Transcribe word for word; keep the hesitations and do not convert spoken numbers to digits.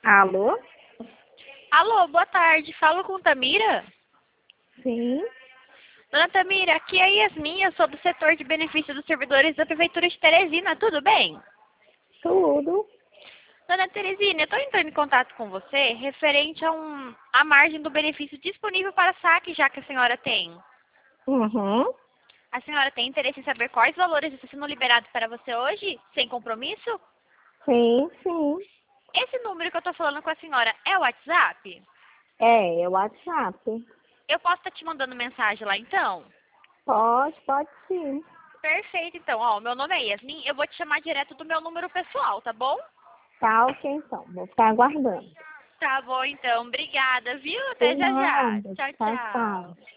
Alô? Alô, boa tarde. Falo com Tamira? Sim, Dona Tamira, aqui é a Yasmin, eu sou do setor de benefícios dos servidores da Prefeitura de Teresina, tudo bem? tudo. Dona Teresina, eu estou entrando em contato com você referente a, um, a margem do benefício disponível para saque, já que a senhora tem. Uhum. A senhora tem interesse em saber quais valores estão sendo liberados para você hoje, sem compromisso? Sim, sim. Esse número que eu estou falando com a senhora é o WhatsApp? É, é o WhatsApp. Eu posso estar te mandando mensagem lá então? Pode, pode sim. Perfeito, então. Ó, o meu nome é Yasmin, eu vou te chamar direto do meu número pessoal, tá bom? Tá, ok então. Vou ficar aguardando. Tá bom, então. Obrigada, viu? Por Até já já. nada. Tchau, Tchau, tchau. tchau.